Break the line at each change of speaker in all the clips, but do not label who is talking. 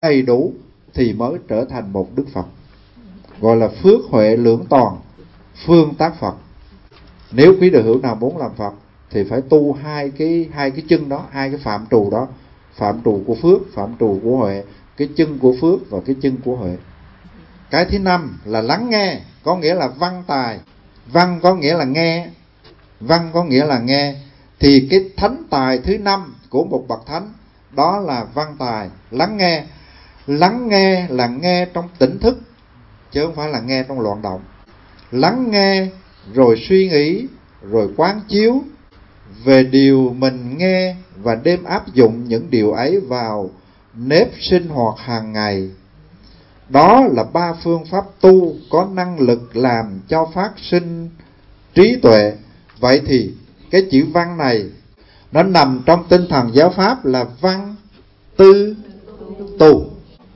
đầy đủ thì mới trở thành một Đức Phật. Gọi là phước huệ lưỡng toàn, phương tác Phật. Nếu quý đệ hữu nào muốn làm Phật thì phải tu hai cái chân đó, hai cái phạm trù đó. Phạm trù của phước, phạm trù của huệ. Cái chân của phước và cái chân của huệ. Cái thứ năm là lắng nghe, có nghĩa là văn tài. Văn có nghĩa là nghe. Văn có nghĩa là nghe. Thì cái thánh tài thứ năm của một bậc thánh đó là văn tài, lắng nghe. Lắng nghe là nghe trong tỉnh thức, chứ không phải là nghe trong loạn động. Lắng nghe rồi suy nghĩ, rồi quán chiếu về điều mình nghe và đem áp dụng những điều ấy vào nếp sinh hoạt hàng ngày. Đó là ba phương pháp tu có năng lực làm cho phát sinh trí tuệ. Vậy thì cái chữ văn này nó nằm trong tinh thần giáo pháp là văn, tư, tu.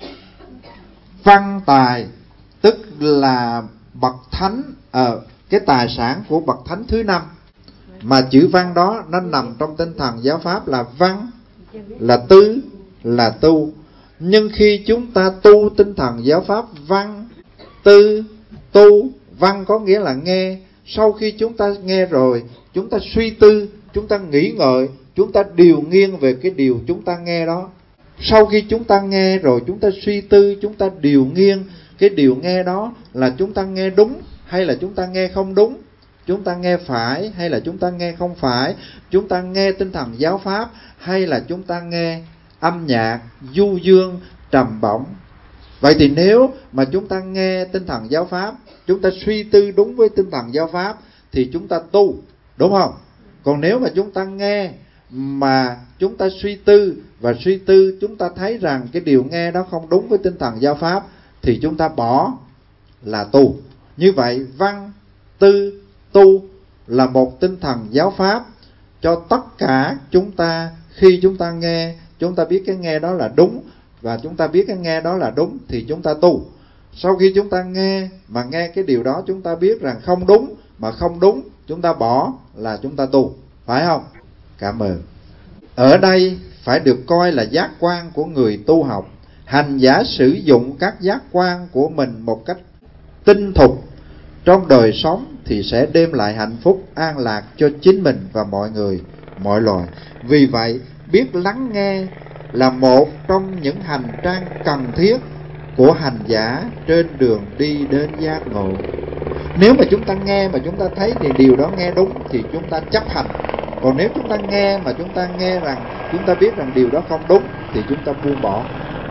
Văn tài tức là bậc thánh, cái tài sản của bậc thánh thứ năm. Mà chữ văn đó nó nằm trong tinh thần giáo pháp là văn, là tư, là tu. Nhưng khi chúng ta tu tinh thần giáo pháp văn, tư, tu, văn có nghĩa là nghe. Sau khi chúng ta nghe rồi, chúng ta suy tư, chúng ta nghĩ ngợi, chúng ta điều nghiên về cái điều chúng ta nghe đó. Sau khi chúng ta nghe rồi, chúng ta suy tư, chúng ta điều nghiên cái điều nghe đó là chúng ta nghe đúng hay là chúng ta nghe không đúng, chúng ta nghe phải hay là chúng ta nghe không phải, chúng ta nghe tinh thần giáo pháp hay là chúng ta nghe âm nhạc du dương trầm bổng. Vậy thì nếu mà chúng ta nghe tinh thần giáo pháp, chúng ta suy tư đúng với tinh thần giáo pháp thì chúng ta tu, đúng không? Còn nếu mà chúng ta nghe mà chúng ta suy tư, và suy tư chúng ta thấy rằng cái điều nghe đó không đúng với tinh thần giáo pháp thì chúng ta bỏ, là tu. Như vậy văn, tư, tu là một tinh thần giáo pháp cho tất cả chúng ta. Khi chúng ta nghe, chúng ta biết cái nghe đó là đúng, và chúng ta biết cái nghe đó là đúng thì chúng ta tu. Sau khi chúng ta nghe mà nghe cái điều đó chúng ta biết rằng không đúng, mà không đúng chúng ta bỏ, là chúng ta tu, phải không? Cảm ơn. Ở đây phải được coi là giác quan của người tu học. Hành giả sử dụng các giác quan của mình một cách tinh thục trong đời sống thì sẽ đem lại hạnh phúc an lạc cho chính mình và mọi người, mọi loài. Vì vậy, biết lắng nghe là một trong những hành trang cần thiết của hành giả trên đường đi đến giác ngộ. Nếu mà chúng ta nghe mà chúng ta thấy thì điều đó nghe đúng thì chúng ta chấp hành. Còn nếu chúng ta nghe mà chúng ta nghe rằng chúng ta biết rằng điều đó không đúng thì chúng ta buông bỏ.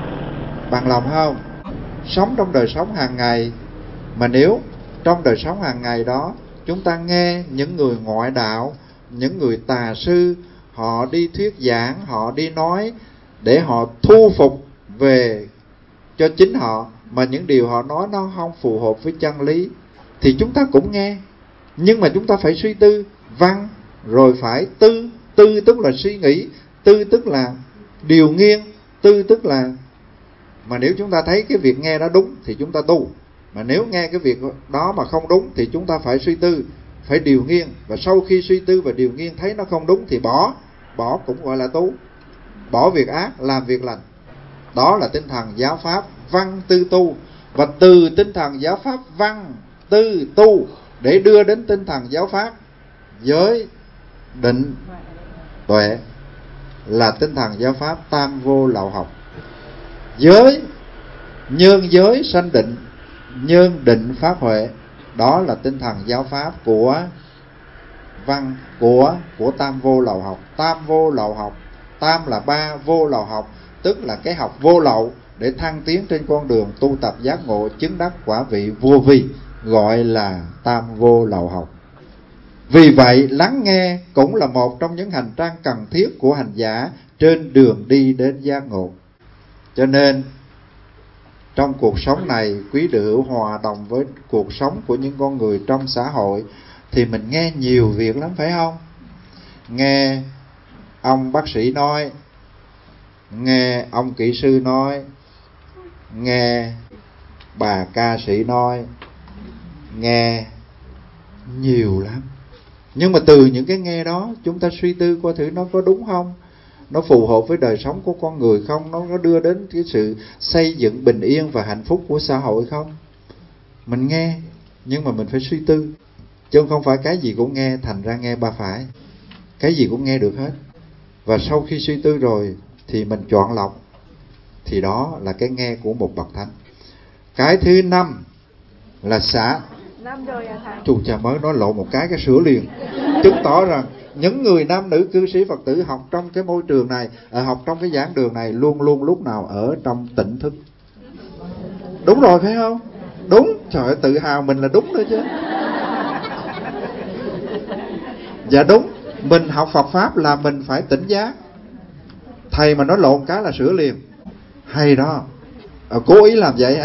Bằng lòng không? Sống trong đời sống hàng ngày, mà nếu trong đời sống hàng ngày đó chúng ta nghe những người ngoại đạo, những người tà sư, họ đi thuyết giảng, họ đi nói để họ thu phục về cho chính họ, mà những điều họ nói nó không phù hợp với chân lý thì chúng ta cũng nghe. Nhưng mà chúng ta phải suy tư văn, rồi phải tư. Tư tức là suy nghĩ, tư tức là điều nghiên, tư tức là, mà nếu chúng ta thấy cái việc nghe đó đúng thì chúng ta tu. Mà nếu nghe cái việc đó mà không đúng thì chúng ta phải suy tư, phải điều nghiên. Và sau khi suy tư và điều nghiên thấy nó không đúng thì bỏ. Bỏ cũng gọi là tu. Bỏ việc ác, làm việc lành. Đó là tinh thần giáo pháp văn tư tu. Và từ tinh thần giáo pháp văn tư tu để đưa đến tinh thần giáo pháp giới định tuệ là tinh thần giáo pháp tam vô lậu học. Giới, nhân giới sanh định, nhân định pháp huệ, đó là tinh thần giáo pháp của văn, của tam vô lậu học. Tam vô lậu học, tam là ba, vô lậu học tức là cái học vô lậu để thăng tiến trên con đường tu tập giác ngộ chứng đắc quả vị vô vi, gọi là tam vô lậu học. Vì vậy lắng nghe cũng là một trong những hành trang cần thiết của hành giả trên đường đi đến giác ngộ. Cho nên trong cuộc sống này, quý đệ hữu hòa đồng với cuộc sống của những con người trong xã hội thì mình nghe nhiều việc lắm, phải không? Nghe ông bác sĩ nói, nghe ông kỹ sư nói, nghe bà ca sĩ nói, nghe nhiều lắm. Nhưng mà từ những cái nghe đó chúng ta suy tư coi thử nó có đúng không? nó phù hợp với đời sống của con người không, nó đưa đến cái sự xây dựng bình yên và hạnh phúc của xã hội không. Mình nghe nhưng mà mình phải suy tư, chứ không phải cái gì cũng nghe thành ra nghe ba phải. Cái gì cũng nghe được hết, và sau khi suy tư rồi thì mình chọn lọc, thì đó là cái nghe của một bậc thánh. Cái thứ năm là xã.
Năm rồi à thầy?
Chù chà, mới nói lộ một cái sửa liền. Chứng tỏ rằng những người nam nữ cư sĩ Phật tử học trong cái môi trường này, học trong cái giảng đường này, luôn luôn lúc nào ở trong tỉnh thức. Đúng rồi phải không? Đúng, trời ơi, tự hào mình là đúng nữa chứ. Dạ đúng, mình học Phật Pháp là mình phải tỉnh giác. Thầy mà nói lộn cái là sửa liền. Hay đó. Cố ý làm vậy hả?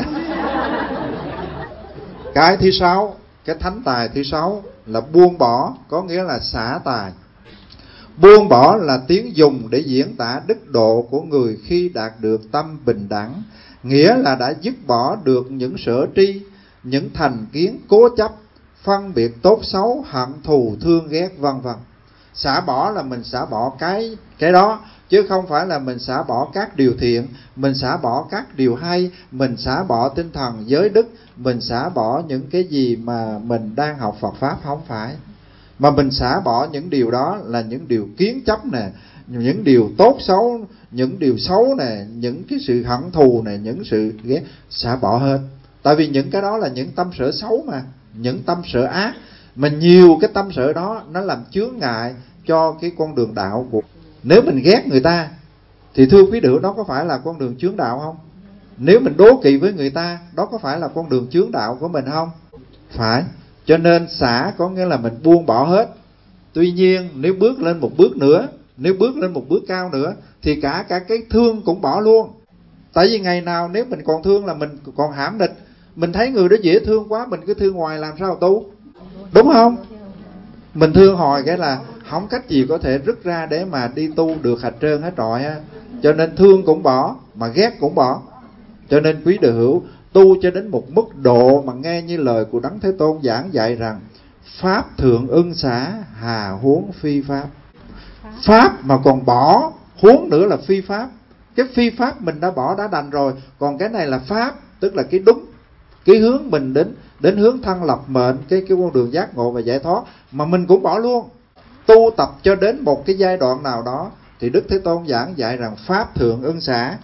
Cái thứ sáu, cái thánh tài thứ sáu là buông bỏ, có nghĩa là xả tài. Buông bỏ là tiếng dùng để diễn tả đức độ của người khi đạt được tâm bình đẳng, nghĩa là đã dứt bỏ được những sở tri, những thành kiến cố chấp, phân biệt tốt xấu, hận thù thương ghét vân vân. Xả bỏ là mình xả bỏ cái đó, chứ không phải là mình xả bỏ các điều thiện, mình xả bỏ các điều hay, mình xả bỏ tinh thần giới đức, mình xả bỏ những cái gì mà mình đang học Phật Pháp, không phải. Mà mình xả bỏ những điều đó là những điều kiến chấp nè, những điều tốt xấu, những điều xấu nè, những cái sự hận thù nè, những sự ghét, xả bỏ hết. Tại vì những cái đó là những tâm sở xấu mà, những tâm sở ác. Mà nhiều cái tâm sở đó nó làm chướng ngại cho cái con đường đạo của. Nếu mình ghét người ta thì thưa quý vị, đó có phải là con đường chướng đạo không? Nếu mình đố kỵ với người ta, đó có phải là con đường chướng đạo của mình không? Phải. Cho nên xả có nghĩa là mình buông bỏ hết. Tuy nhiên nếu bước lên một bước nữa, nếu bước lên một bước cao nữa, thì cả cái thương cũng bỏ luôn. Tại vì ngày nào nếu mình còn thương là mình còn hãm địch. Mình thấy người đó dễ thương quá, mình cứ thương hoài làm sao tu? Đúng không? Mình thương hoài cái là không cách gì có thể rứt ra để mà đi tu được hết trơn hết trọi á. Cho nên thương cũng bỏ, mà ghét cũng bỏ. Cho nên quý đệ hữu, tu cho đến một mức độ mà nghe như lời của Đấng Thế Tôn giảng dạy rằng Pháp thượng ưng xả, hà huống phi pháp. Pháp mà còn bỏ, huống nữa là phi pháp. Cái phi pháp mình đã bỏ đã đành rồi, còn cái này là pháp, tức là cái đúng, cái hướng mình đến hướng thân lập mệnh, cái con đường giác ngộ và giải thoát, mà mình cũng bỏ luôn. Tu tập cho đến một cái giai đoạn nào đó thì Đức Thế Tôn giảng dạy rằng Pháp thượng ưng xả,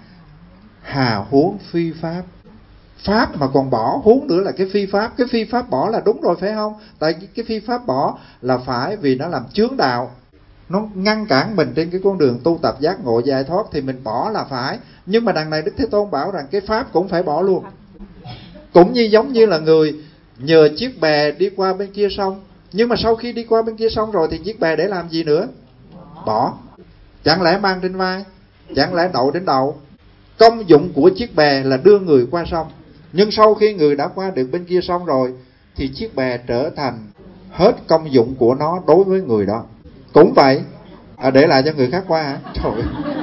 hà huống phi pháp. Pháp mà còn bỏ, huống nữa là cái phi pháp. Cái phi pháp bỏ là đúng rồi phải không? Tại cái phi pháp bỏ là phải vì nó làm chướng đạo, nó ngăn cản mình trên cái con đường tu tập giác ngộ giải thoát, thì mình bỏ là phải. Nhưng mà đằng này Đức Thế Tôn bảo rằng cái pháp cũng phải bỏ luôn. Cũng như giống như là người nhờ chiếc bè đi qua bên kia sông, nhưng mà sau khi đi qua bên kia sông rồi thì chiếc bè để làm gì nữa? Bỏ. Chẳng lẽ mang trên vai? Chẳng lẽ đậu đến đầu? Công dụng của chiếc bè là đưa người qua sông, nhưng sau khi người đã qua được bên kia sông rồi thì chiếc bè trở thành hết công dụng của nó đối với người đó. Cũng vậy, để lại cho người khác qua hả? Trời.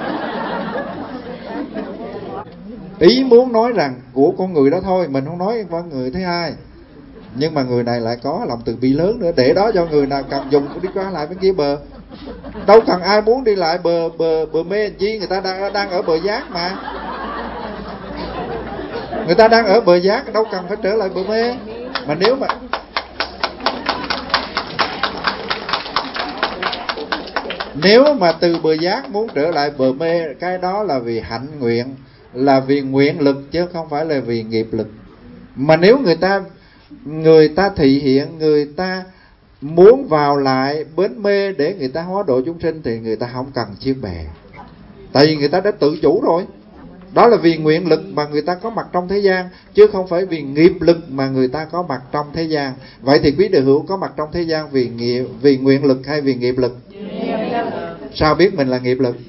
Ý muốn nói rằng của con người đó thôi, mình không nói con người thứ hai. Nhưng mà người này lại có lòng từ bi lớn nữa, để đó cho người nào cần dùng đi qua lại bên kia bờ. Đâu cần ai muốn đi lại bờ mê chi, người ta đang ở bờ giác mà. Người ta đang ở bờ giác, đâu cần phải trở lại bờ mê. Mà nếu mà từ bờ giác muốn trở lại bờ mê, cái đó là vì hạnh nguyện, là vì nguyện lực, chứ không phải là vì nghiệp lực. Mà nếu người ta thị hiện, người ta muốn vào lại bến mê để người ta hóa độ chúng sinh, thì người ta không cần chiếc bè, tại vì người ta đã tự chủ rồi. Đó là vì nguyện lực mà người ta có mặt trong thế gian, chứ không phải vì nghiệp lực mà người ta có mặt trong thế gian. Vậy thì quý đệ hữu có mặt trong thế gian vì nguyện lực hay vì nghiệp lực? Sao biết mình là nghiệp lực?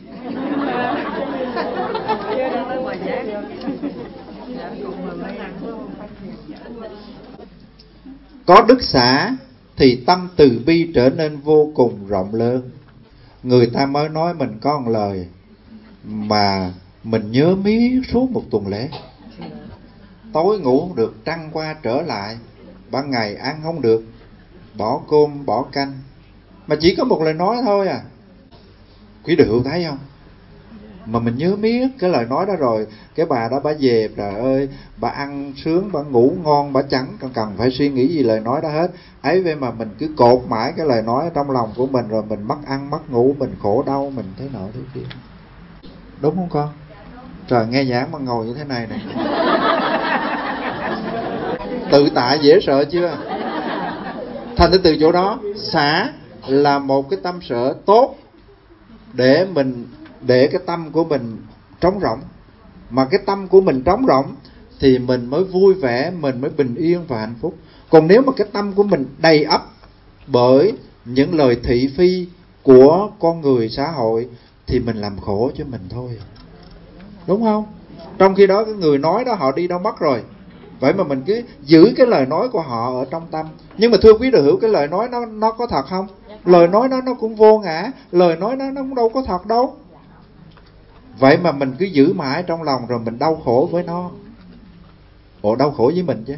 Có đức xả thì tâm từ bi trở nên vô cùng rộng lớn. Người ta mới nói mình có một lời mà mình nhớ mí suốt một tuần lễ. Tối ngủ không được, trăng qua trở lại, ban ngày ăn không được, bỏ cơm bỏ canh, mà chỉ có một lời nói thôi à. Quý đệ hữu thấy không? mà mình nhớ miết cái lời nói đó rồi, cái bà đó bà về, trời ơi, bà ăn sướng, bà ngủ ngon, bà chẳng cần phải suy nghĩ gì lời nói đó hết. Ấy vậy mà mình cứ cột mãi cái lời nói trong lòng của mình, rồi mình mất ăn mất ngủ, mình khổ đau, mình thế nọ thế kia. Đúng không con? Trời, nghe giảng mà ngồi như thế này này, tự tại dễ sợ chưa? Thành ra từ chỗ đó, xả là một cái tâm sở tốt để cái tâm của mình trống rỗng. Mà cái tâm của mình trống rỗng thì mình mới vui vẻ, mình mới bình yên và hạnh phúc. Còn nếu mà cái tâm của mình đầy ắp bởi những lời thị phi của con người xã hội thì mình làm khổ cho mình thôi. Đúng không? Trong khi đó cái người nói đó họ đi đâu mất rồi. Vậy mà mình cứ giữ cái lời nói của họ ở trong tâm. Nhưng mà thưa quý đạo hữu, cái lời nói nó có thật không? Lời nói nó cũng vô ngã, lời nói nó cũng đâu có thật đâu. Vậy mà mình cứ giữ mãi trong lòng rồi mình đau khổ với nó. Ồ, đau khổ với mình chứ.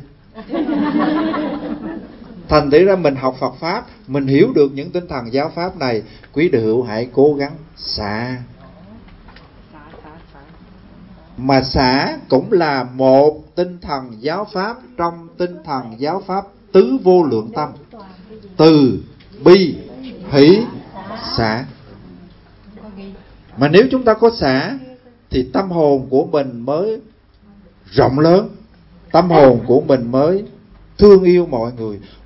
Thành thử ra mình học Phật Pháp, mình hiểu được những tinh thần giáo Pháp này, quý đạo hữu hãy cố gắng xả. Mà xả cũng là một tinh thần giáo Pháp trong tinh thần giáo Pháp tứ vô lượng tâm: từ, bi, hỷ, xả. Mà nếu chúng ta có xả thì tâm hồn của mình mới rộng lớn, tâm hồn của mình mới thương yêu mọi người.